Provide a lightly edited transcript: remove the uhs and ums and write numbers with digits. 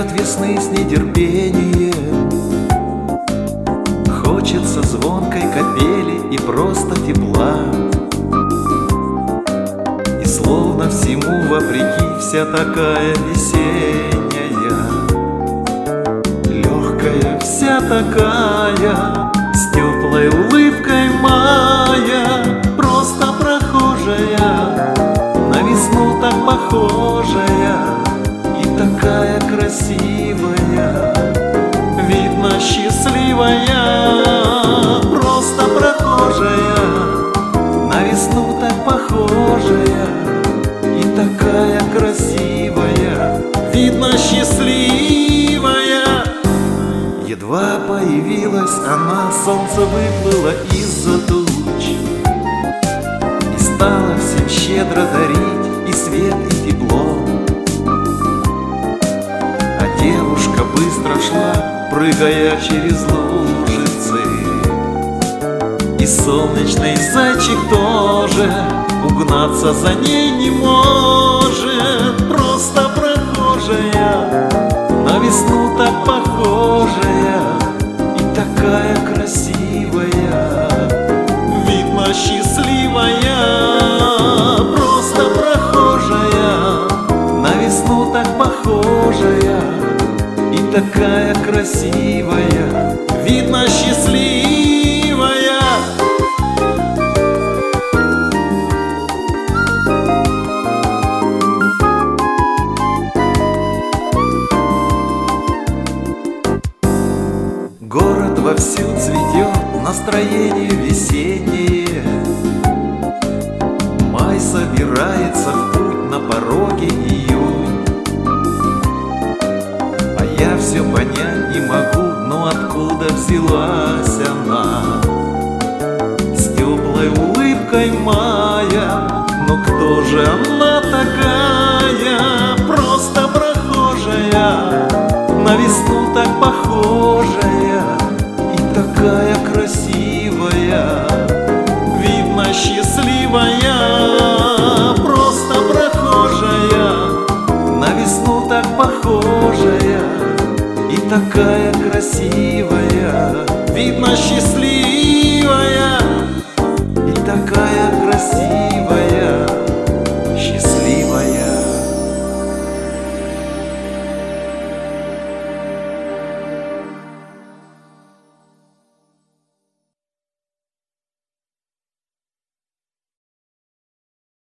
Ждет весны с нетерпением. Хочется звонкой капели и просто тепла. И словно всему вопреки вся такая весенняя, легкая вся такая, с теплой улыбкой мая. Просто прохожая, на весну так похожая и такая красивая, видно счастливая. Просто прохожая, на весну так похожая и такая красивая, видно счастливая. Едва появилась она, солнце выплыло из-за туч и стало всем щедро дарить и свет, и тепло. А девушка быстро шла, прыгая через лужицы, и солнечный зайчик тоже угнаться за ней не может. Просто прохожая, на весну так похожая и такая красивая, видно счастливая. Просто прохожая, на весну так похожая и такая красивая, видно счастливая. Город вовсю цветет, настроение весеннее. Май собирается в путь, на пороге июнь. А я все понять не могу, но откуда взялась она, с теплой улыбкой мая. Но кто же она такая? Просто прохожая, на весну так похожая и такая красивая, видно счастливая. Просто прохожая, на весну так похожая и такая красивая, видно счастливая.